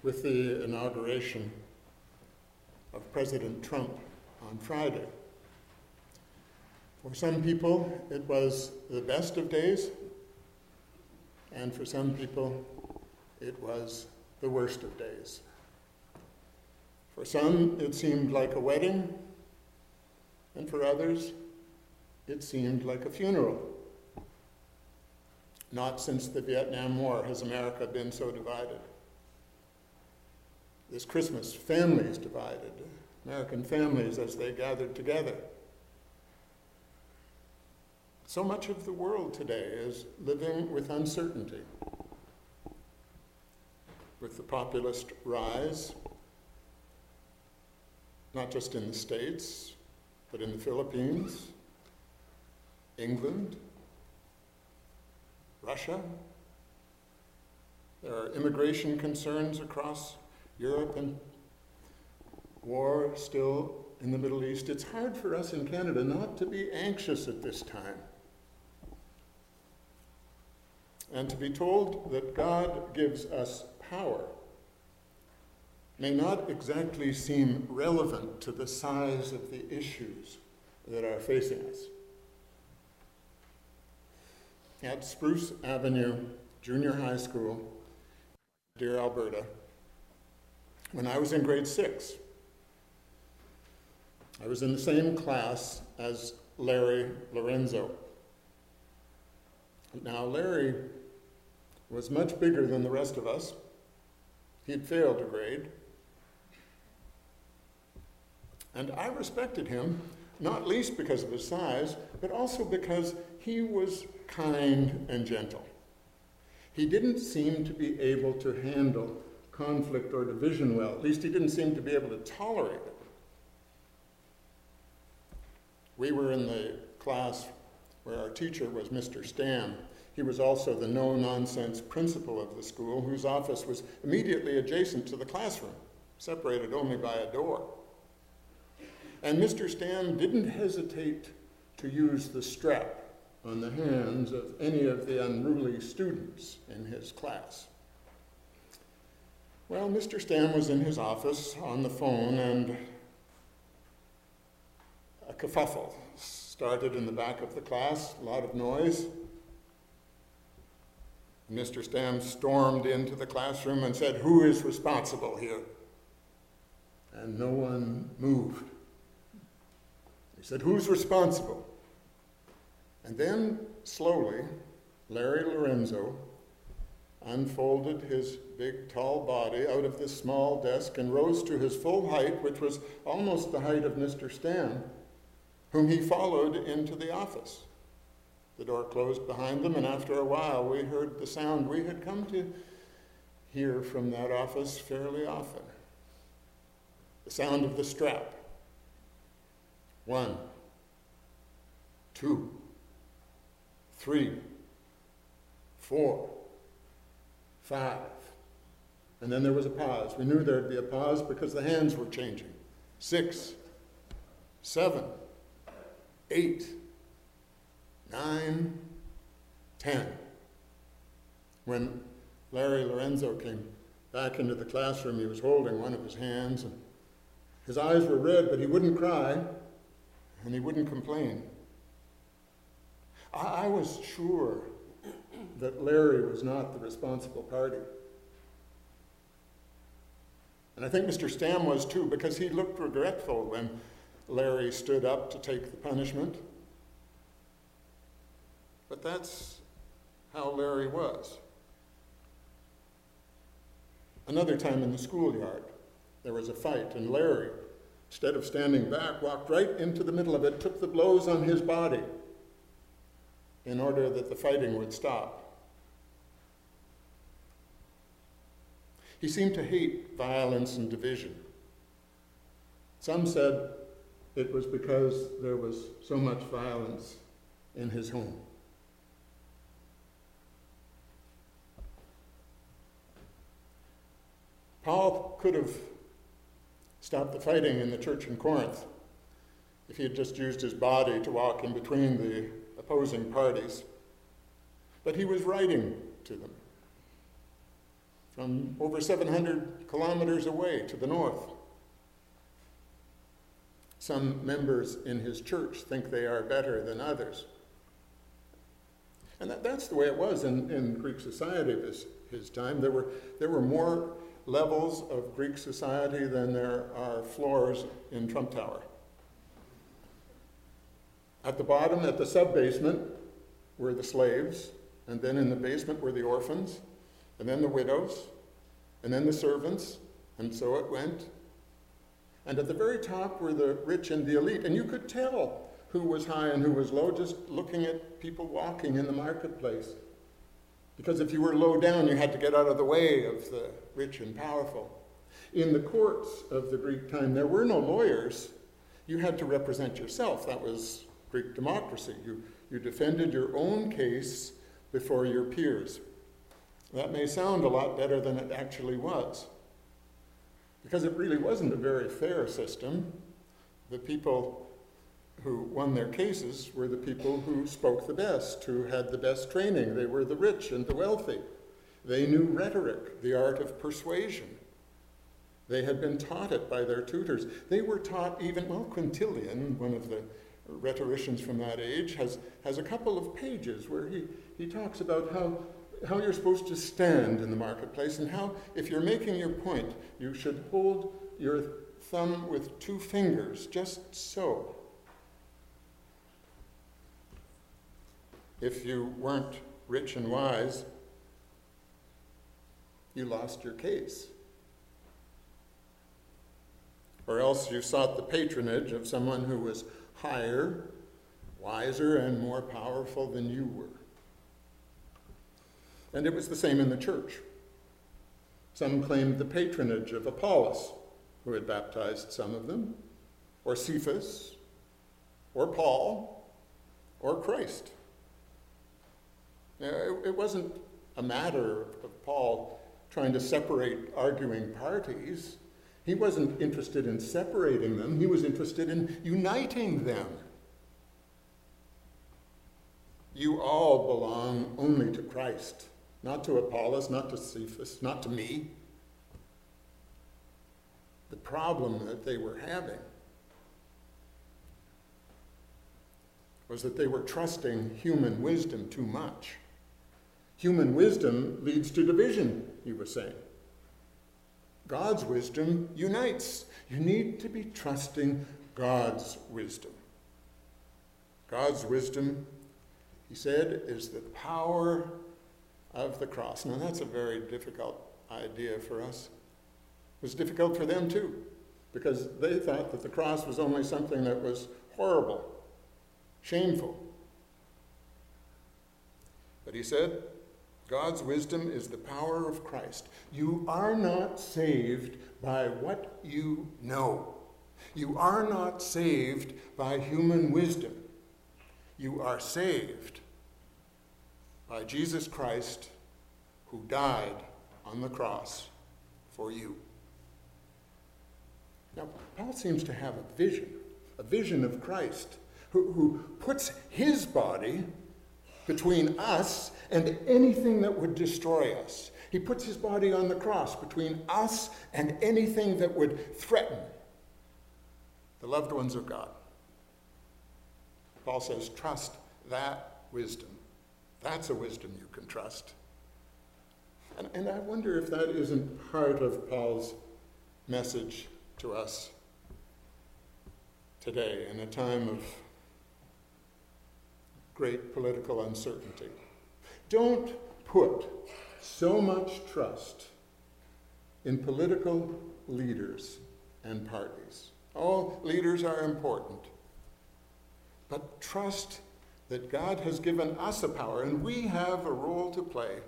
with the inauguration of President Trump on Friday. For some people, it was the best of days, and for some people, it was the worst of days. For some, it seemed like a wedding, and for others, it seemed like a funeral. Not since the Vietnam War has America been so divided. This Christmas, families divided, American families as they gathered together. So much of the world today is living with uncertainty. With the populist rise, not just in the States, but in the Philippines, England, Russia. There are immigration concerns across Europe and war still in the Middle East. It's hard for us in Canada not to be anxious at this time. And to be told that God gives us power may not exactly seem relevant to the size of the issues that are facing us. At Spruce Avenue Junior High School, Deer, Alberta, when I was in grade 6, I was in the same class as Larry Lorenzo. Now, Larry was much bigger than the rest of us. He'd failed a grade. And I respected him, not least because of his size, but also because he was kind and gentle. He didn't seem to be able to handle conflict or division well. At least he didn't seem to be able to tolerate it. We were in the class where our teacher was Mr. Stam. He was also the no-nonsense principal of the school, whose office was immediately adjacent to the classroom, separated only by a door. And Mr. Stam didn't hesitate to use the strap on the hands of any of the unruly students in his class. Well, Mr. Stam was in his office on the phone, and a kerfuffle started in the back of the class, a lot of noise. Mr. Stam stormed into the classroom and said, "Who is responsible here?" And no one moved. He said, "Who's responsible?" And then, slowly, Larry Lorenzo unfolded his big, tall body out of this small desk and rose to his full height, which was almost the height of Mr. Stam, whom he followed into the office. The door closed behind them, and after a while, we heard the sound we had come to hear from that office fairly often. The sound of the strap. 1, 2, 3, 4, 5. And then there was a pause. We knew there'd be a pause because the hands were changing. 6, 7, 8, 9, 10. When Larry Lorenzo came back into the classroom, he was holding one of his hands, and his eyes were red, but he wouldn't cry, and he wouldn't complain. I was sure that Larry was not the responsible party. And I think Mr. Stam was too, because he looked regretful when Larry stood up to take the punishment. But that's how Larry was. Another time in the schoolyard, there was a fight, and Larry, instead of standing back, walked right into the middle of it, took the blows on his body in order that the fighting would stop. He seemed to hate violence and division. Some said it was because there was so much violence in his home. Paul could have stopped the fighting in the church in Corinth if he had just used his body to walk in between the opposing parties. But he was writing to them. from over 700 kilometers away to the north. Some members in his church think they are better than others. And that's the way it was in Greek society of his time. There were more levels of Greek society than there are floors in Trump Tower. At the bottom, at the sub-basement, were the slaves, and then in the basement were the orphans, and then the widows, and then the servants, and so it went. And at the very top were the rich and the elite, and you could tell who was high and who was low just looking at people walking in the marketplace. Because if you were low down, you had to get out of the way of the rich and powerful. In the courts of the Greek time, there were no lawyers. You had to represent yourself. That was Greek democracy. You defended your own case before your peers. That may sound a lot better than it actually was, because it really wasn't a very fair system. The people who won their cases were the people who spoke the best, who had the best training. They were the rich and the wealthy. They knew rhetoric, the art of persuasion. They had been taught it by their tutors. They were taught even, Quintilian, one of the rhetoricians from that age, has a couple of pages where he talks about how you're supposed to stand in the marketplace, and how, if you're making your point, you should hold your thumb with 2 fingers, just so. If you weren't rich and wise, you lost your case. Or else you sought the patronage of someone who was higher, wiser, and more powerful than you were. And it was the same in the church. Some claimed the patronage of Apollos, who had baptized some of them, or Cephas, or Paul, or Christ. It wasn't a matter of Paul trying to separate arguing parties. He wasn't interested in separating them. He was interested in uniting them. You all belong only to Christ, not to Apollos, not to Cephas, not to me. The problem that they were having was that they were trusting human wisdom too much. Human wisdom leads to division, he was saying. God's wisdom unites. You need to be trusting God's wisdom. God's wisdom, he said, is the power of the cross. Now that's a very difficult idea for us. It was difficult for them too, because they thought that the cross was only something that was horrible, shameful. But he said, God's wisdom is the power of Christ. You are not saved by what you know. You are not saved by human wisdom. You are saved by Jesus Christ, who died on the cross for you. Now, Paul seems to have a vision of Christ, who puts his body between us and anything that would destroy us. He puts his body on the cross between us and anything that would threaten the loved ones of God. Paul says, trust that wisdom. That's a wisdom you can trust. And I wonder if that isn't part of Paul's message to us today in a time of great political uncertainty. Don't put so much trust in political leaders and parties. All leaders are important. But trust that God has given us a power, and we have a role to play.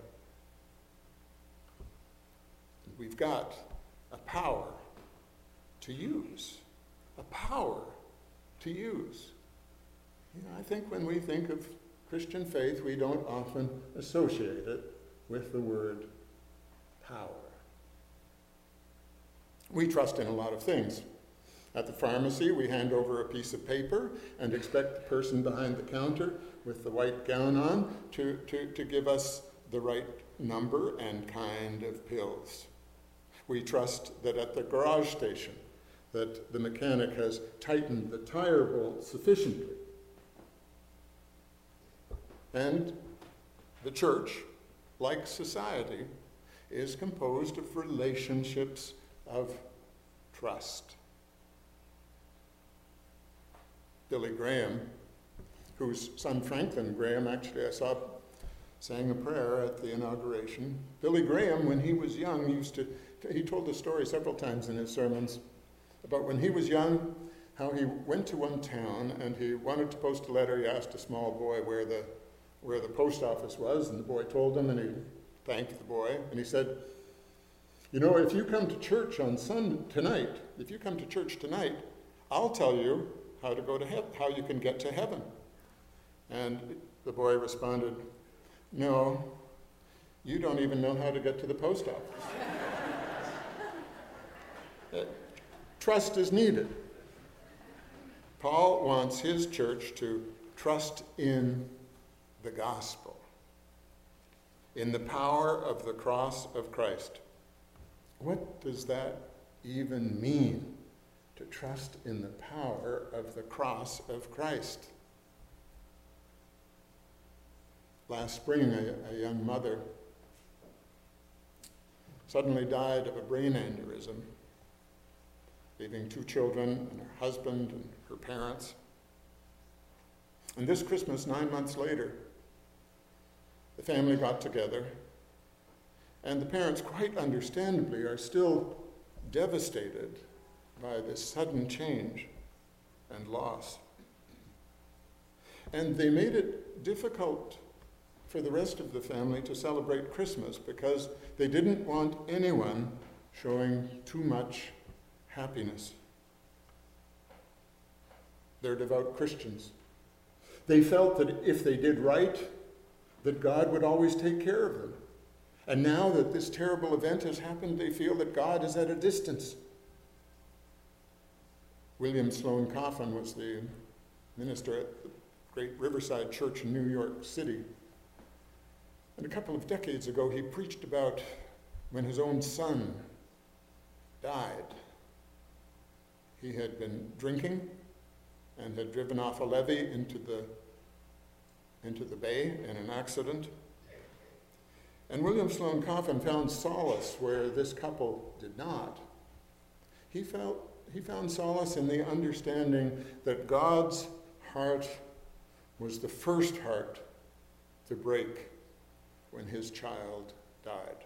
We've got a power to use. A power to use. I think when we think of Christian faith, we don't often associate it with the word power. We trust in a lot of things. At the pharmacy, we hand over a piece of paper and expect the person behind the counter with the white gown on to give us the right number and kind of pills. We trust that at the garage station that the mechanic has tightened the tire bolt sufficiently. And the church, like society, is composed of relationships of trust. Billy Graham, whose son Franklin Graham, actually I saw, sang a prayer at the inauguration. Billy Graham, when he was young, he told the story several times in his sermons about when he was young, how he went to one town and he wanted to post a letter. He asked a small boy where the post office was, and the boy told him, and he thanked the boy, and he said, "You know, if you come to church on Sunday tonight, I'll tell you how to go to heaven, how you can get to heaven." And the boy responded, "No, you don't even know how to get to the post office." Trust is needed. Paul wants his church to trust in the gospel, in the power of the cross of Christ. What does that even mean, to trust in the power of the cross of Christ? Last spring, a young mother suddenly died of a brain aneurysm, leaving 2 children and her husband and her parents. And this Christmas, 9 months later, the family got together, and the parents, quite understandably, are still devastated by this sudden change and loss. And they made it difficult for the rest of the family to celebrate Christmas because they didn't want anyone showing too much happiness. They're devout Christians. They felt that if they did right, that God would always take care of them. And now that this terrible event has happened, they feel that God is at a distance. William Sloane Coffin was the minister at the great Riverside Church in New York City. And a couple of decades ago, he preached about when his own son died. He had been drinking and had driven off a levee into the bay in an accident. And William Sloane Coffin found solace where this couple did not. He found solace in the understanding that God's heart was the first heart to break when his child died.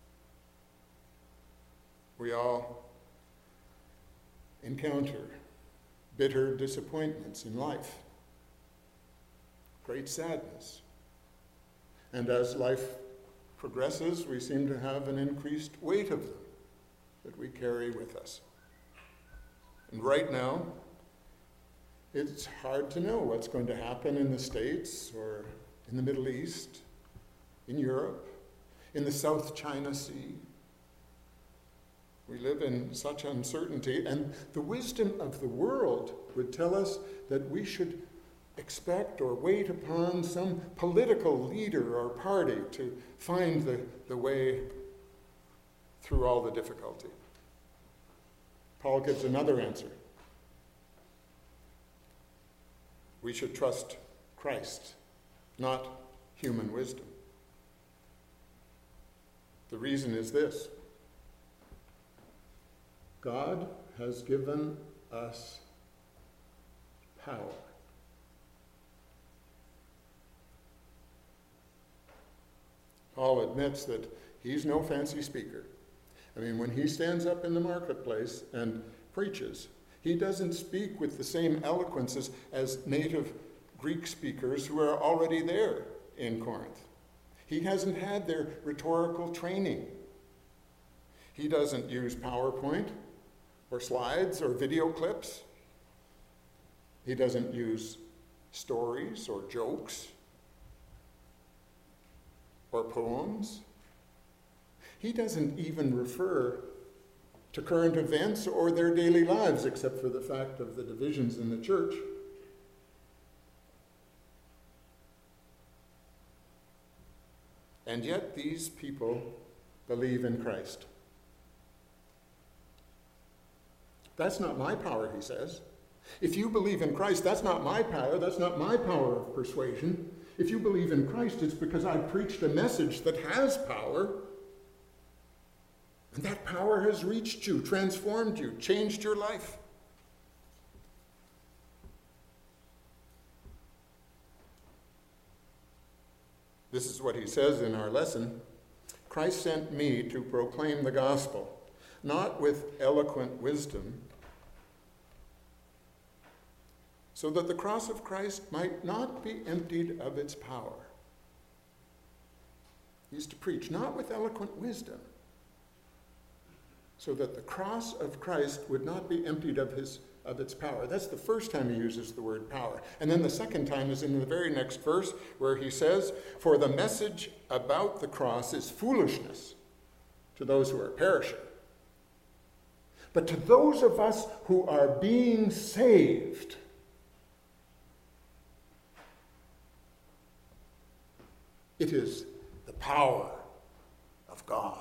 We all encounter bitter disappointments in life, great sadness. And as life progresses, we seem to have an increased weight of them that we carry with us. And right now, it's hard to know what's going to happen in the States or in the Middle East, in Europe, in the South China Sea. We live in such uncertainty, and the wisdom of the world would tell us that we should expect or wait upon some political leader or party to find the way through all the difficulty. Paul gives another answer. We should trust Christ, not human wisdom. The reason is this: God has given us power. Paul admits that he's no fancy speaker. I mean, when he stands up in the marketplace and preaches, he doesn't speak with the same eloquence as native Greek speakers who are already there in Corinth. He hasn't had their rhetorical training. He doesn't use PowerPoint or slides or video clips. He doesn't use stories or jokes or poems. He doesn't even refer to current events or their daily lives, except for the fact of the divisions in the church. And yet these people believe in Christ. That's not my power, he says. If you believe in Christ, that's not my power. That's not my power of persuasion. If you believe in Christ, it's because I preached a message that has power. And that power has reached you, transformed you, changed your life. This is what he says in our lesson. Christ sent me to proclaim the gospel, not with eloquent wisdom, so that the cross of Christ might not be emptied of its power. He used to preach, not with eloquent wisdom, so that the cross of Christ would not be emptied of its power. That's the first time he uses the word power. And then the second time is in the very next verse where he says, for the message about the cross is foolishness to those who are perishing. But to those of us who are being saved, it is the power of God.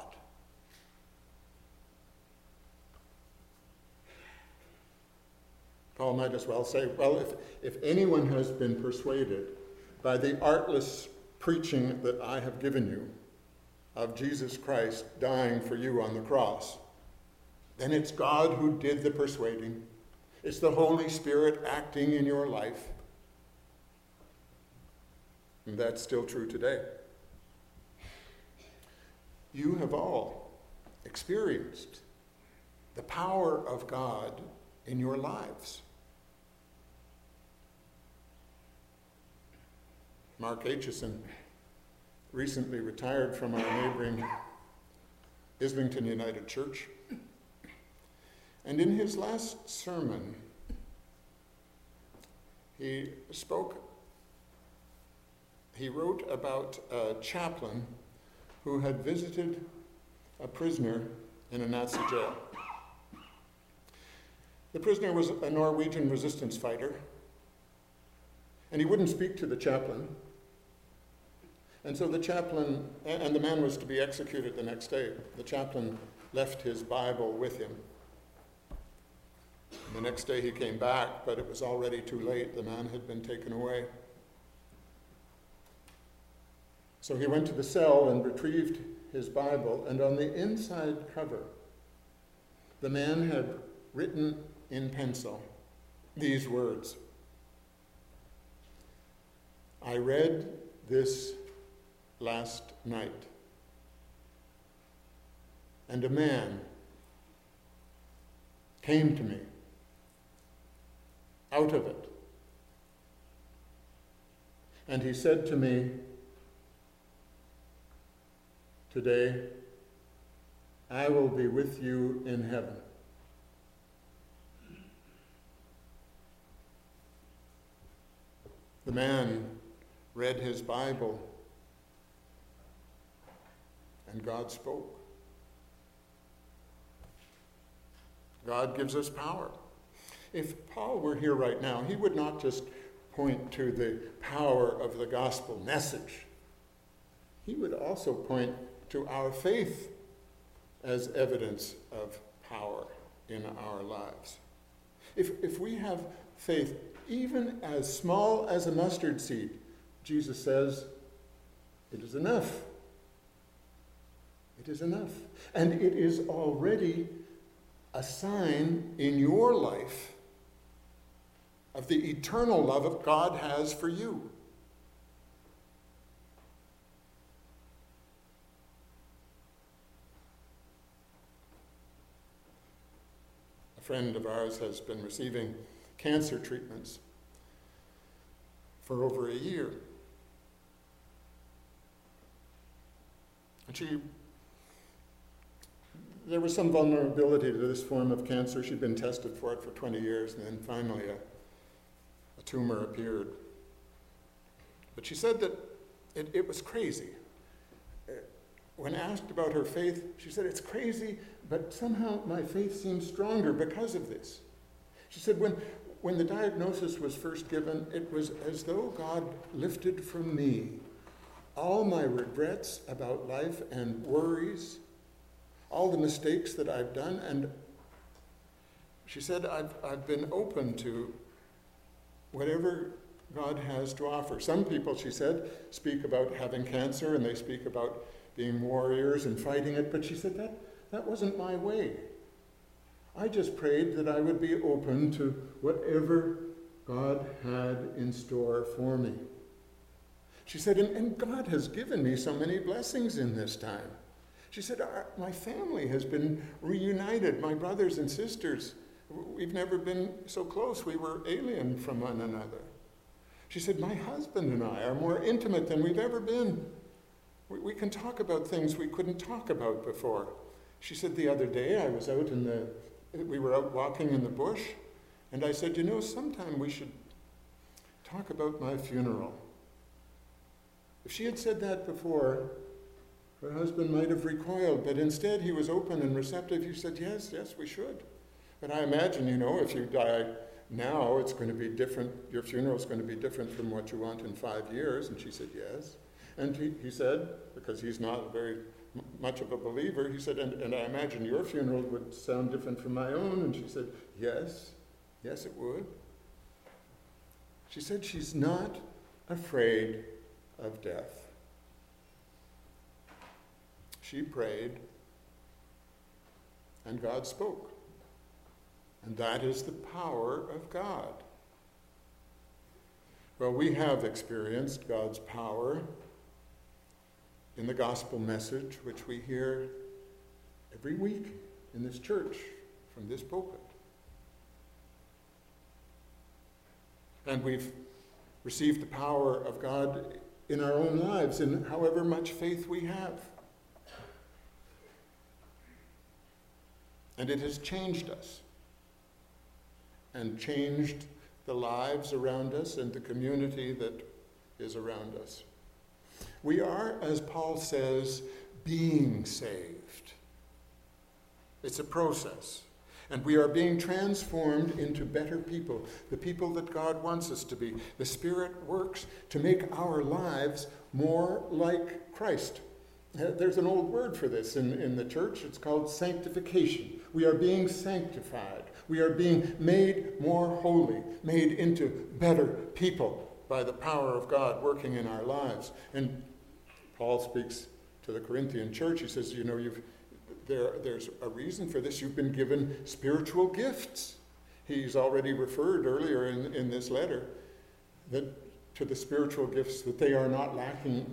Paul might as well say, well, if anyone has been persuaded by the artless preaching that I have given you of Jesus Christ dying for you on the cross, then it's God who did the persuading. It's the Holy Spirit acting in your life. And that's still true today. You have all experienced the power of God in your lives. Mark Aitchison recently retired from our neighboring Islington United Church. And in his last sermon, he wrote about a chaplain who had visited a prisoner in a Nazi jail. The prisoner was a Norwegian resistance fighter, and he wouldn't speak to the chaplain. And so the chaplain, and the man was to be executed the next day. The chaplain left his Bible with him. The next day he came back, but it was already too late. The man had been taken away. So he went to the cell and retrieved his Bible, and on the inside cover, the man had written in pencil these words: I read this last night, and a man came to me out of it, and he said to me, today I will be with you in heaven. The man read his Bible, and God spoke. God gives us power. If Paul were here right now, he would not just point to the power of the gospel message. He would also point to our faith as evidence of power in our lives. If we have faith, even as small as a mustard seed, Jesus says, it is enough. It is enough. And it is already a sign in your life of the eternal love that God has for you. A friend of ours has been receiving cancer treatments for over a year. And there was some vulnerability to this form of cancer. She'd been tested for it for 20 years, and then finally a tumor appeared. But she said that it was crazy. When asked about her faith, she said, it's crazy, but somehow my faith seems stronger because of this. She said, when the diagnosis was first given, it was as though God lifted from me all my regrets about life and worries, all the mistakes that I've done. And she said, I've been open to whatever God has to offer. Some people, she said, speak about having cancer and they speak about being warriors and fighting it, but she said that wasn't my way. I just prayed that I would be open to whatever God had in store for me. She said, and God has given me so many blessings in this time. She said, my family has been reunited, my brothers and sisters. We've never been so close. We were alien from one another. She said, my husband and I are more intimate than we've ever been. We can talk about things we couldn't talk about before. She said, the other day I was out we were out walking in the bush, and I said, sometime we should talk about my funeral. If she had said that before, her husband might have recoiled, but instead he was open and receptive. He said, yes, we should. But I imagine, if you die now, it's going to be different. Your funeral is going to be different from what you want in 5 years. And she said, yes. And he said, because he's not very much of a believer, he said, and I imagine your funeral would sound different from my own. And she said, yes, it would. She said she's not afraid of death. She prayed, and God spoke. And that is the power of God. Well, we have experienced God's power in the gospel message, which we hear every week in this church from this pulpit. And we've received the power of God in our own lives, in however much faith we have. And it has changed us and changed the lives around us and the community that is around us. We are, as Paul says, being saved. It's a process. And we are being transformed into better people, the people that God wants us to be. The Spirit works to make our lives more like Christ. There's an old word for this in the church. It's called sanctification. We are being sanctified. We are being made more holy, made into better people by the power of God working in our lives. And Paul speaks to the Corinthian church. He says, there's a reason for this. You've been given spiritual gifts. He's already referred earlier in this letter to the spiritual gifts that they are not lacking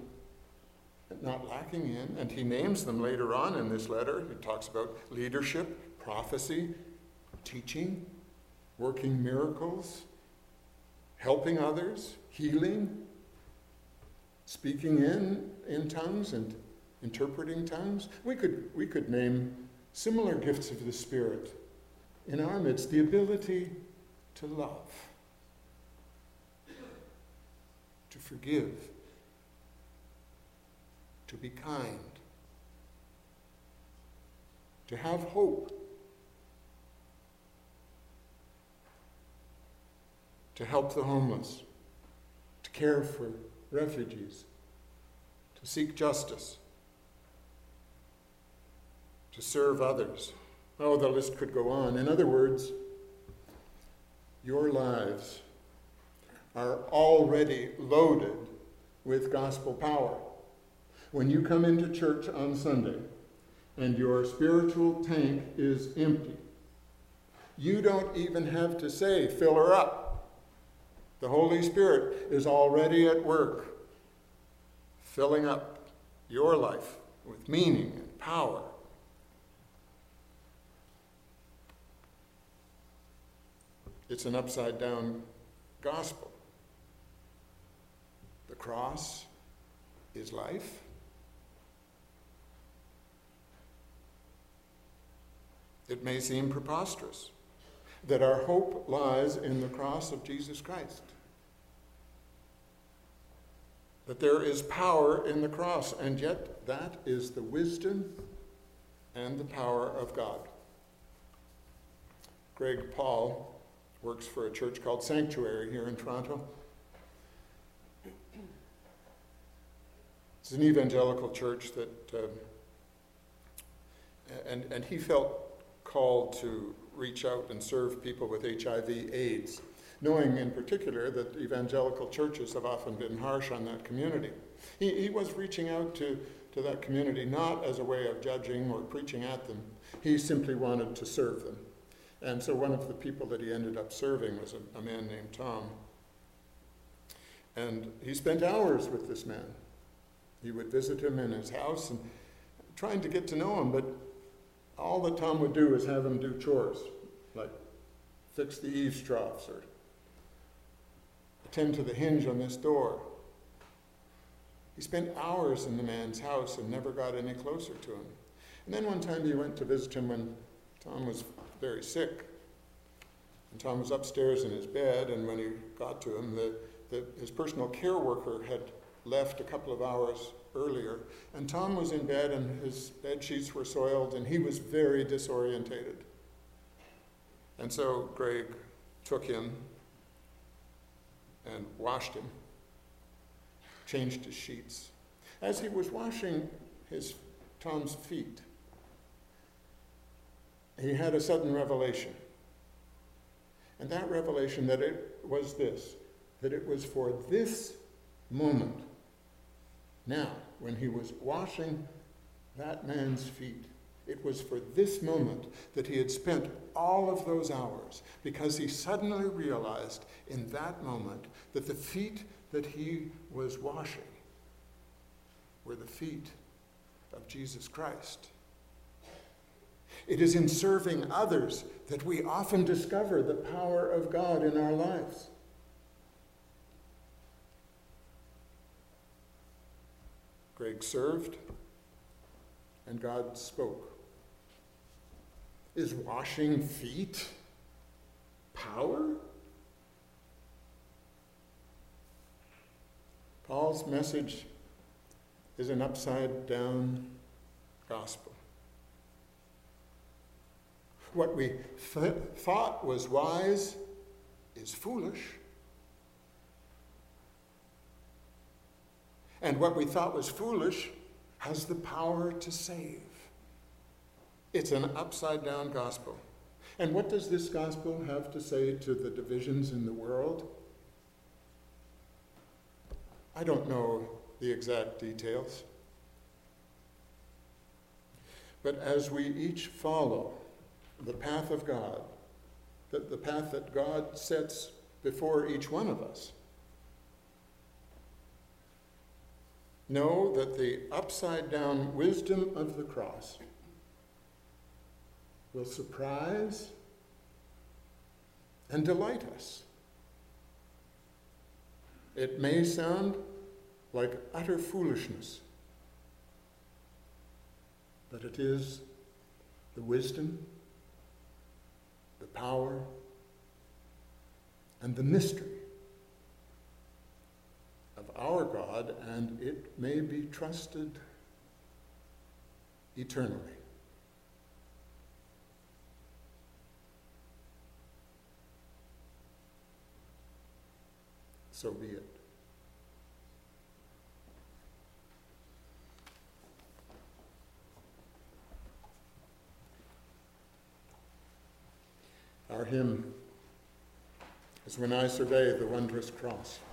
in. And he names them later on in this letter. He talks about leadership, prophecy, teaching, working miracles, helping others, healing, speaking in tongues and interpreting tongues. We could name similar gifts of the Spirit in our midst. The ability to love, to forgive, to be kind, to have hope, to help the homeless, to care for refugees, to seek justice, to serve others. Oh, the list could go on. In other words, your lives are already loaded with gospel power. When you come into church on Sunday and your spiritual tank is empty, you don't even have to say, fill her up. The Holy Spirit is already at work, filling up your life with meaning and power. It's an upside-down gospel. The cross is life. It may seem preposterous that our hope lies in the cross of Jesus Christ. That there is power in the cross, and yet that is the wisdom and the power of God. Greg Paul works for a church called Sanctuary here in Toronto. It's an evangelical church that, and he felt called to reach out and serve people with HIV/AIDS, knowing in particular that evangelical churches have often been harsh on that community. He was reaching out to that community not as a way of judging or preaching at them. He simply wanted to serve them. And so one of the people that he ended up serving was a man named Tom. And he spent hours with this man. He would visit him in his house and trying to get to know him, but all that Tom would do was have him do chores, like fix the eaves troughs or attend to the hinge on this door. He spent hours in the man's house and never got any closer to him. And then one time he went to visit him when Tom was very sick. And Tom was upstairs in his bed, and when he got to him, his personal care worker had left a couple of hours earlier, and Tom was in bed and his bed sheets were soiled and he was very disorientated. And so Greg took him and washed him, changed his sheets. As he was washing Tom's feet, he had a sudden revelation. And that revelation that it was for this moment, now, when he was washing that man's feet, it was for this moment that he had spent all of those hours, because he suddenly realized in that moment that the feet that he was washing were the feet of Jesus Christ. It is in serving others that we often discover the power of God in our lives. Greg served, and God spoke. Is washing feet power? Paul's message is an upside-down gospel. What we thought was wise is foolish. And what we thought was foolish has the power to save. It's an upside-down gospel. And what does this gospel have to say to the divisions in the world? I don't know the exact details. But as we each follow the path of God, the path that God sets before each one of us, know that the upside-down wisdom of the cross will surprise and delight us. It may sound like utter foolishness, but it is the wisdom, the power, and the mystery of our God, and it may be trusted eternally. So be it. Our hymn is "When I Survey the Wondrous Cross."